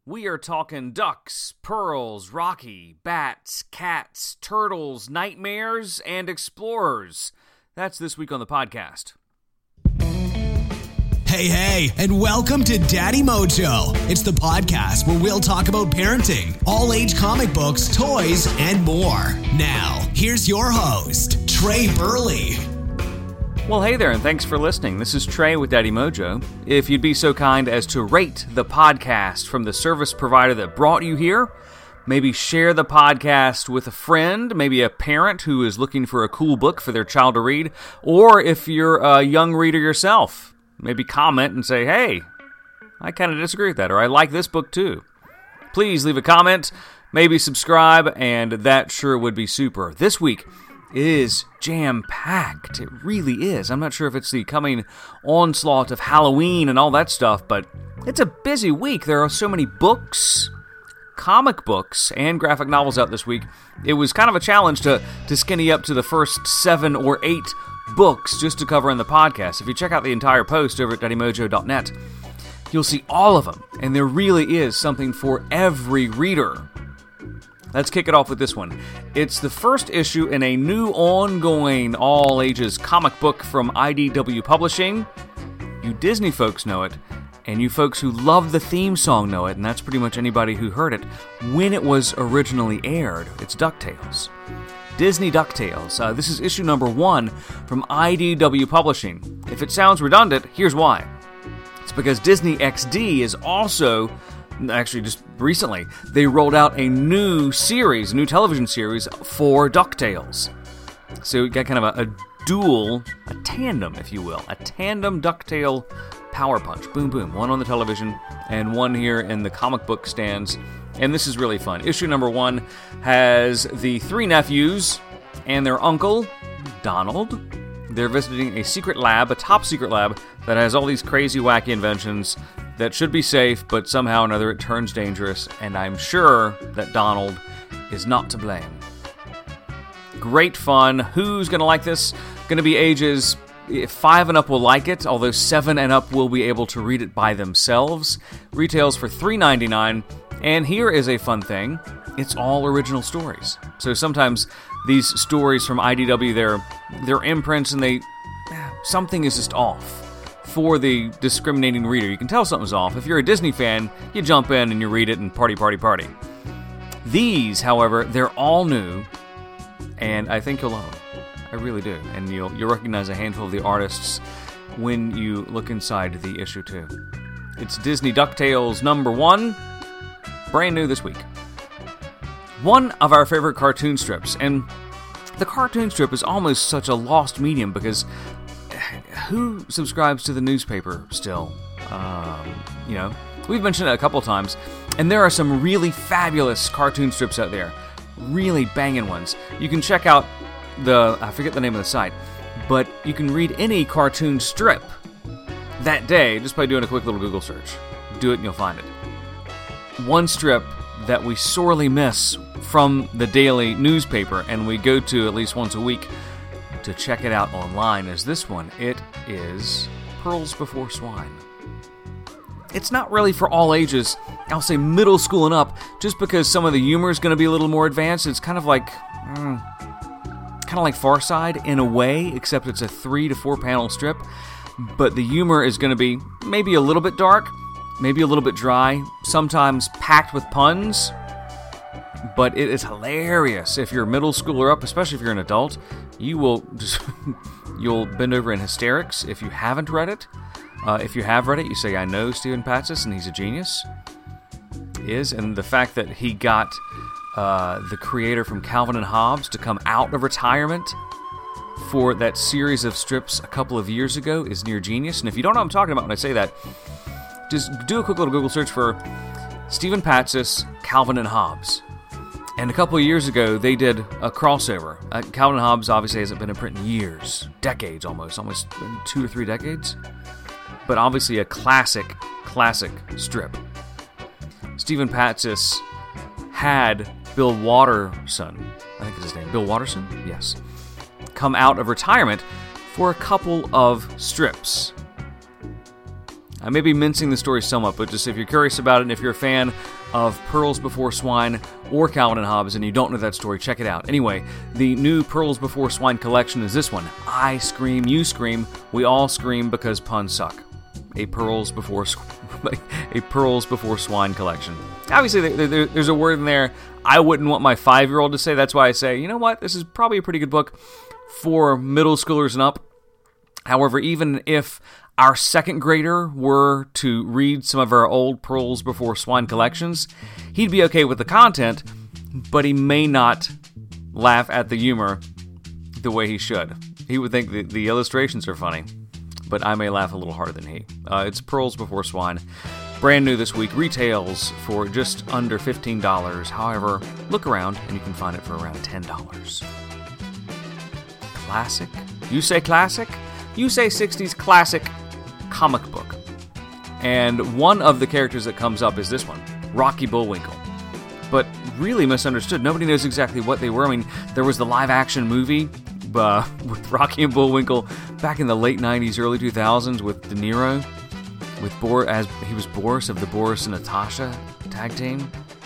We are talking ducks, pearls, Rocky, bats, cats, turtles, nightmares, and explorers. That's this week on the podcast. Hey, and welcome to Daddy Mojo. It's the podcast where we'll talk about parenting, all-age comic books, toys, and more. Now, here's your host, Trey Burley. Well, hey there, and thanks for listening. This is Trey with Daddy Mojo. If you'd be so kind as to rate the podcast from the service provider that brought you here, maybe share the podcast with a friend, maybe a parent who is looking for a cool book for their child to read, or if you're a young reader yourself, maybe comment and say, hey, I kind of disagree with that, or I like this book too. Please leave a comment, maybe subscribe, and that sure would be super. This week is jam-packed. It really is. I'm not sure if it's the coming onslaught of Halloween and all that stuff, but it's a busy week. There are so many books, comic books, and graphic novels out this week. It was kind of a challenge to skinny up to the first 7 or 8 books just to cover in the podcast. If you check out the entire post over at daddymojo.net, you'll see all of them, and there really is something for every reader. Let's kick it off with this one. It's the first issue in a new ongoing all-ages comic book from IDW Publishing. You Disney folks know it, and you folks who love the theme song know it, and that's pretty much anybody who heard it when it was originally aired. It's DuckTales. Disney DuckTales. This is issue number 1 from IDW Publishing. If it sounds redundant, here's why. It's because Disney XD is also... Actually, just recently, they rolled out a new series, a new television series for DuckTales. So you got kind of a tandem, if you will, a tandem DuckTale power punch. Boom, boom. One on the television and one here in the comic book stands. And this is really fun. Issue number 1 has the 3 nephews and their uncle, Donald. They're visiting a secret lab, a top secret lab, that has all these crazy, wacky inventions that should be safe, but somehow or another it turns dangerous, and I'm sure that Donald is not to blame. Great fun. Who's going to like this? Going to be ages 5 and up will like it, although 7 and up will be able to read it by themselves. Retails for $3.99, and here is a fun thing. It's all original stories. So sometimes these stories from IDW, they're imprints, and something is just off. For the discriminating reader, you can tell something's off. If you're a Disney fan, you jump in and you read it and party. These, however, they're all new, and I think you'll love them. I really do. And you'll recognize a handful of the artists when you look inside the issue too. It's Disney DuckTales number 1, brand new this week. One of our favorite cartoon strips, and the cartoon strip is almost such a lost medium because who subscribes to the newspaper still? We've mentioned it a couple times, and there are some really fabulous cartoon strips out there, really banging ones. You can check out I forget the name of the site, but you can read any cartoon strip that day just by doing a quick little Google search. Do it and you'll find it. One strip that we sorely miss from the daily newspaper, and we go to at least once a week to check it out online, is this one. It is Pearls Before Swine. It's not really for all ages. I'll say middle school and up, just because some of the humor is going to be a little more advanced. It's kind of like Far Side in a way, except it's a 3 to 4 panel strip. But the humor is going to be maybe a little bit dark, maybe a little bit dry, sometimes packed with puns. But it is hilarious. If you're middle school or up, especially if you're an adult, you'll bend over in hysterics if you haven't read it. If you have read it, you say, I know Stephen Patsis, and he's a genius. And the fact that he got the creator from Calvin and Hobbes to come out of retirement for that series of strips a couple of years ago is near genius. And if you don't know what I'm talking about when I say that, just do a quick little Google search for Stephen Patsis, Calvin and Hobbes. And a couple of years ago, they did a crossover. Calvin and Hobbes obviously hasn't been in print in years, decades almost 2 or 3 decades. But obviously a classic strip. Stephen Patsis had Bill Watterson, I think is his name, Bill Watterson? Yes. Come out of retirement for a couple of strips. I may be mincing the story somewhat, but just if you're curious about it, and if you're a fan of Pearls Before Swine or Calvin and Hobbes and you don't know that story, check it out. Anyway, the new Pearls Before Swine collection is this one. I scream, you scream, we all scream because puns suck. A Pearls Before Swine collection. Obviously, there's a word in there I wouldn't want my 5-year-old to say. That's why I say, you know what, this is probably a pretty good book for middle schoolers and up. However, even if our second grader were to read some of our old Pearls Before Swine collections, he'd be okay with the content, but he may not laugh at the humor the way he should. He would think the illustrations are funny, but I may laugh a little harder than he. It's Pearls Before Swine. Brand new this week, retails for just under $15. However, look around and you can find it for around $10. Classic? You say classic? You say 60s classic comic book. And one of the characters that comes up is this one, Rocky Bullwinkle. But really misunderstood. Nobody knows exactly what they were. I mean, there was the live-action movie with Rocky and Bullwinkle back in the late 90s, early 2000s with De Niro, as he was Boris of the Boris and Natasha tag team.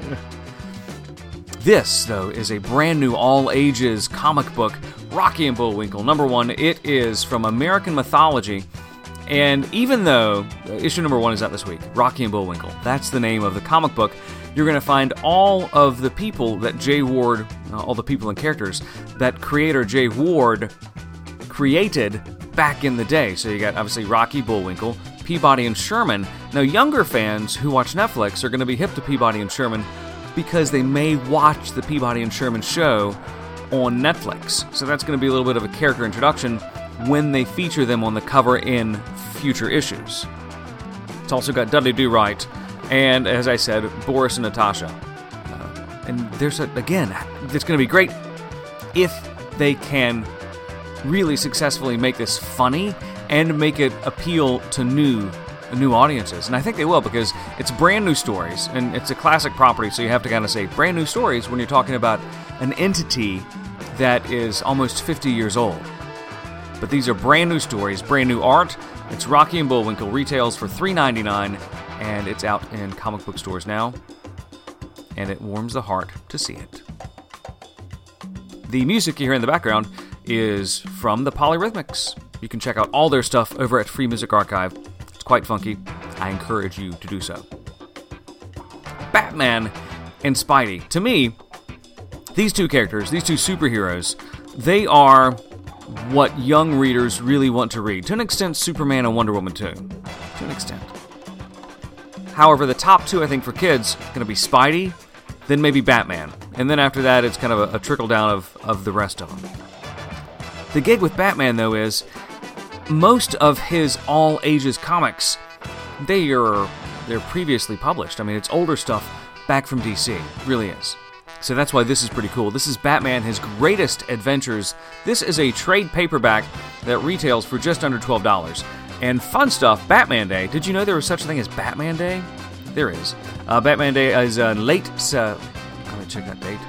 This, though, is a brand new all-ages comic book, Rocky and Bullwinkle. Number 1, it is from American mythology. And even though issue number 1 is out this week, Rocky and Bullwinkle, that's the name of the comic book, you're going to find all of the people that Jay Ward, all the people and characters that creator Jay Ward created back in the day. So you got, obviously, Rocky, Bullwinkle, Peabody, and Sherman. Now, younger fans who watch Netflix are going to be hip to Peabody and Sherman because they may watch the Peabody and Sherman show on Netflix. So that's going to be a little bit of a character introduction when they feature them on the cover in future issues. It's also got Dudley Do-Right and, as I said, Boris and Natasha. And there's again, it's going to be great if they can really successfully make this funny and make it appeal to new audiences. And I think they will, because it's brand new stories, and it's a classic property, so you have to kind of say brand new stories when you're talking about an entity that is almost 50 years old. But these are brand new stories, brand new art. It's Rocky and Bullwinkle, retails for $3.99, and it's out in comic book stores now, and it warms the heart to see it. The music you hear in the background is from the Polyrhythmics. You can check out all their stuff over at Free Music Archive. It's quite funky. I encourage you to do so. Batman and Spidey. To me, these two characters, these two superheroes, they are what young readers really want to read. To an extent, Superman and Wonder Woman too. To an extent. However, the top two, I think, for kids, are going to be Spidey, then maybe Batman. And then after that, it's kind of a trickle down of the rest of them. The gig with Batman, though, is most of his all-ages comics, they're previously published. I mean, it's older stuff back from DC. It really is. So that's why this is pretty cool. This is Batman, His Greatest Adventures. This is a trade paperback that retails for just under $12. And fun stuff, Batman Day. Did you know there was such a thing as Batman Day? There is. Batman Day is late... let me check that date.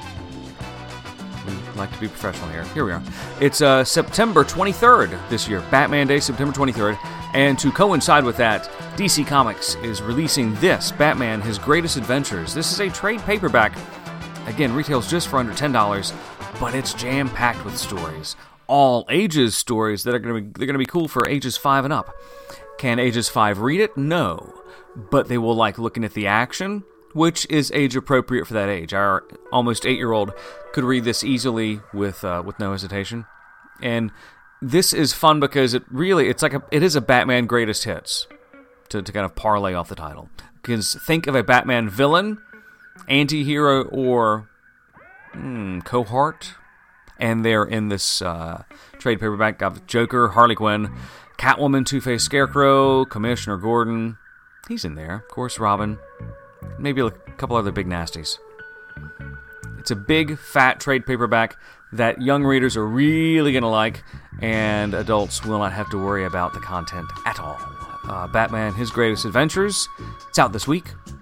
We like to be professional here. Here we are. It's September 23rd this year. Batman Day, September 23rd. And to coincide with that, DC Comics is releasing this, Batman, His Greatest Adventures. This is a trade paperback. Again, retails just for under $10, but it's jam-packed with stories. All ages stories that are going to be cool for ages 5 and up. Can ages 5 read it? No. But they will like looking at the action, which is age appropriate for that age. Our almost 8-year-old could read this easily with no hesitation. And this is fun because it is a Batman Greatest Hits to kind of parlay off the title. Because think of a Batman villain, anti-hero, or cohort, and they're in this trade paperback. Got Joker, Harley Quinn, Catwoman, Two-Face, Scarecrow, Commissioner Gordon. He's in there. Of course, Robin. Maybe a couple other big nasties. It's a big, fat trade paperback that young readers are really going to like, and adults will not have to worry about the content at all. Batman, His Greatest Adventures. It's out this week.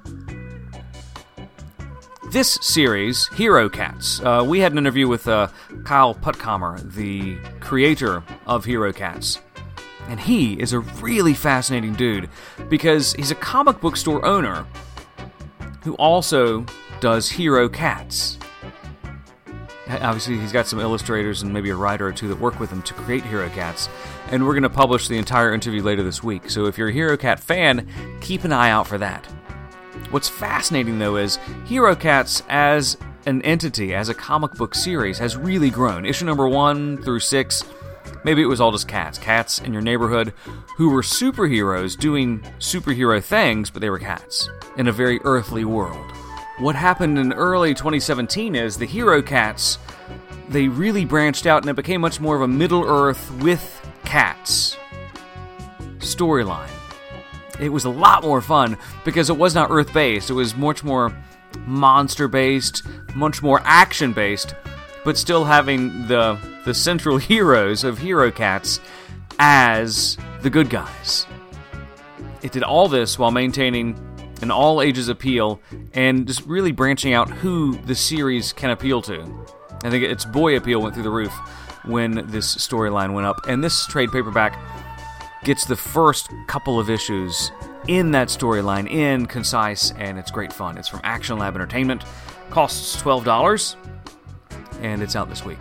This series, Hero Cats, we had an interview with Kyle Puttkamer, the creator of Hero Cats. And he is a really fascinating dude because he's a comic book store owner who also does Hero Cats. Obviously, he's got some illustrators and maybe a writer or two that work with him to create Hero Cats, and we're going to publish the entire interview later this week. So if you're a Hero Cat fan, keep an eye out for that. What's fascinating, though, is Hero Cats as an entity, as a comic book series, has really grown. Issue number 1 through 6, maybe it was all just cats in your neighborhood who were superheroes doing superhero things, but they were cats in a very earthly world. What happened in early 2017 is the Hero Cats, they really branched out and it became much more of a Middle-earth with cats storyline. It was a lot more fun because it was not Earth-based. It was much more monster-based, much more action-based, but still having the central heroes of Hero Cats as the good guys. It did all this while maintaining an all-ages appeal and just really branching out who the series can appeal to. I think its boy appeal went through the roof when this storyline went up, and this trade paperback gets the first couple of issues in that storyline in concise, and it's great fun. It's from Action Lab Entertainment, costs $12, and it's out this week.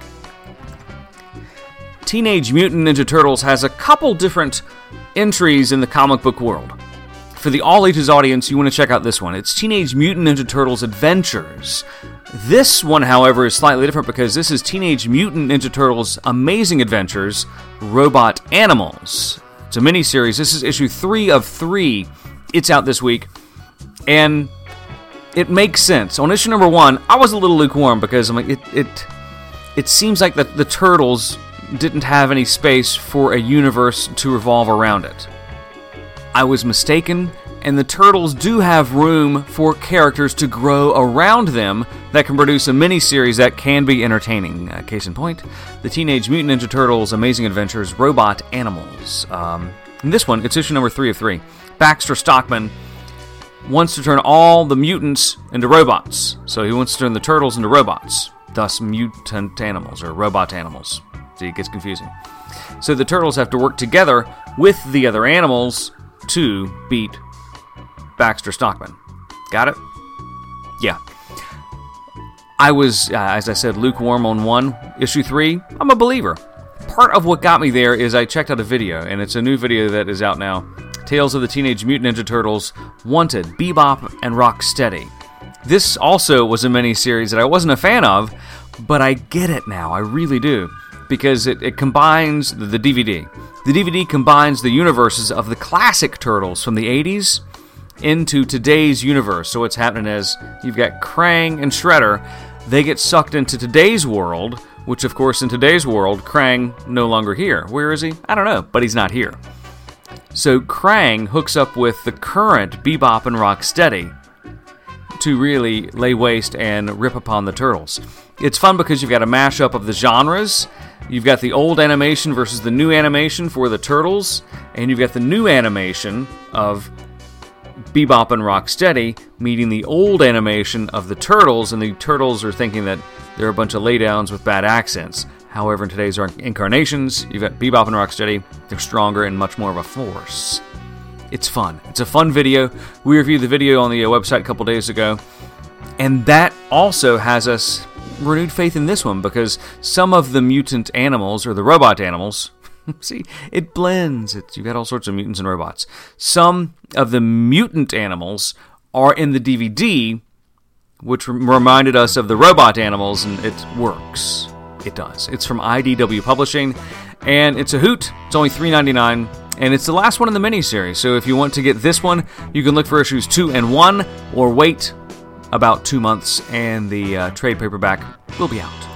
Teenage Mutant Ninja Turtles has a couple different entries in the comic book world. For the all-ages audience, you want to check out this one. It's Teenage Mutant Ninja Turtles Adventures. This one, however, is slightly different because this is Teenage Mutant Ninja Turtles Amazing Adventures, Robot Animals. It's a mini-series. This is issue 3 of 3. It's out this week, and it makes sense. On issue number 1, I was a little lukewarm because I'm like, it seems like the Turtles didn't have any space for a universe to revolve around it. I was mistaken, and the Turtles do have room for characters to grow around them that can produce a mini-series that can be entertaining. Case in point, the Teenage Mutant Ninja Turtles Amazing Adventures Robot Animals. In this one, it's issue number 3 of 3. Baxter Stockman wants to turn all the mutants into robots. So he wants to turn the Turtles into robots, thus mutant animals, or robot animals. See, it gets confusing. So the Turtles have to work together with the other animals to beat Baxter Stockman. Got it? Yeah. I was, as I said, lukewarm on 1. Issue 3, I'm a believer. Part of what got me there is I checked out a video, and it's a new video that is out now. Tales of the Teenage Mutant Ninja Turtles, Wanted, Bebop, and Rocksteady. This also was a mini-series that I wasn't a fan of, but I get it now, I really do. Because it combines the DVD. The DVD combines the universes of the classic Turtles from the 80s into today's universe. So what's happening is you've got Krang and Shredder. They get sucked into today's world, which of course in today's world, Krang no longer here. Where is he? I don't know, but he's not here. So Krang hooks up with the current Bebop and Rocksteady to really lay waste and rip upon the Turtles. It's fun because you've got a mashup of the genres. You've got the old animation versus the new animation for the Turtles, and you've got the new animation of Bebop and Rocksteady meeting the old animation of the Turtles, and the Turtles are thinking that they're a bunch of laydowns with bad accents. However, in today's incarnations, you've got Bebop and Rocksteady. They're stronger and much more of a force. It's fun. It's a fun video. We reviewed the video on the website a couple days ago, and that also has us renewed faith in this one because some of the mutant animals, or the robot animals, see, it blends. You've got all sorts of mutants and robots. Some of the mutant animals are in the DVD, which reminded us of the robot animals, and it works. It does. It's from IDW Publishing, and it's a hoot. It's only $3.99, and it's the last one in the miniseries. So if you want to get this one, you can look for issues 2 and 1, or wait about 2 months, and the trade paperback will be out.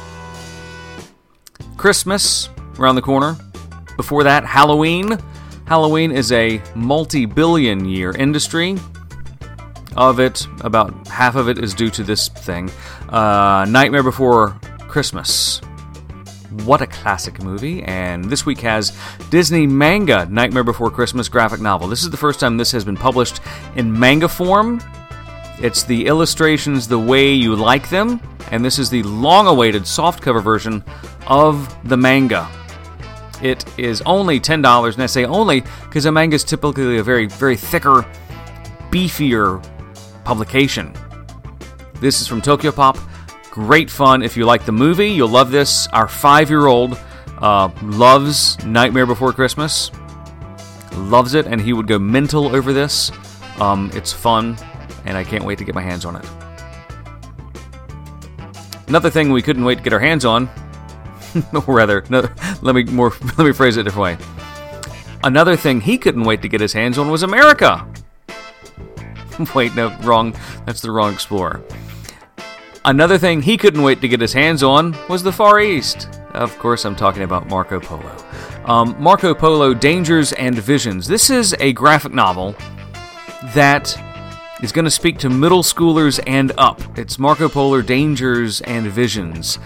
Christmas around the corner. Before that, Halloween. Halloween is a multi-billion year industry. Of it, about half of it is due to this thing. Nightmare Before Christmas. What a classic movie. And this week has Disney manga Nightmare Before Christmas graphic novel. This is the first time this has been published in manga form. It's the illustrations the way you like them, and this is the long-awaited softcover version of the manga. It is only $10, and I say only because a manga is typically a very, very thicker, beefier publication. This is from Tokyopop. Great fun. If you like the movie, you'll love this. Our 5-year-old loves Nightmare Before Christmas. Loves it, and he would go mental over this. It's fun, and I can't wait to get my hands on it. Another thing we couldn't wait to get our hands on, or rather, let me phrase it a different way. Another thing he couldn't wait to get his hands on was America. Wait, no, wrong. That's the wrong Explorer. Another thing he couldn't wait to get his hands on was the Far East. Of course, I'm talking about Marco Polo. Marco Polo, Dangers and Visions. This is a graphic novel that is going to speak to middle schoolers and up. It's Marco Polo, Dangers and Visions.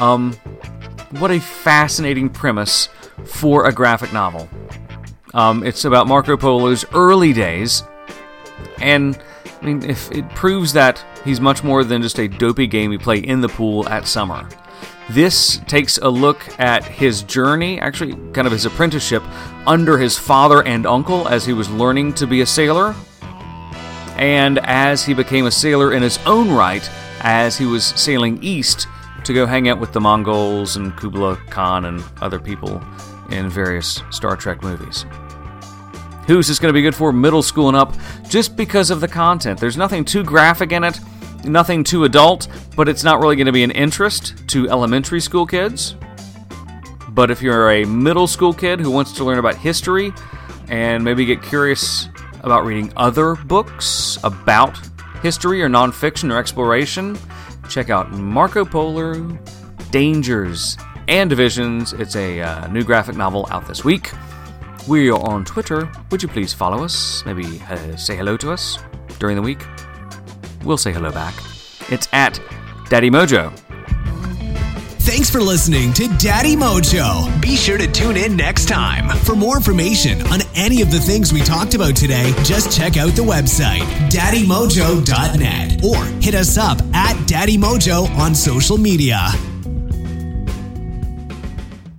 What a fascinating premise for a graphic novel. It's about Marco Polo's early days, and I mean, if it proves that he's much more than just a dopey game you play in the pool at summer. This takes a look at his journey, actually kind of his apprenticeship, under his father and uncle as he was learning to be a sailor, and as he became a sailor in his own right, as he was sailing east to go hang out with the Mongols and Kublai Khan and other people in various Star Trek movies. Who's this going to be good for? Middle school and up, just because of the content. There's nothing too graphic in it, nothing too adult, but it's not really going to be an interest to elementary school kids. But if you're a middle school kid who wants to learn about history and maybe get curious about reading other books about history or nonfiction or exploration, check out Marco Polo, Dangers and Visions. It's a new graphic novel out this week. We are on Twitter. Would you please follow us? Maybe say hello to us during the week. We'll say hello back. It's at Daddy Mojo. Thanks for listening to Daddy Mojo. Be sure to tune in next time. For more information on any of the things we talked about today, just check out the website, daddymojo.net, or hit us up at Daddy Mojo on social media.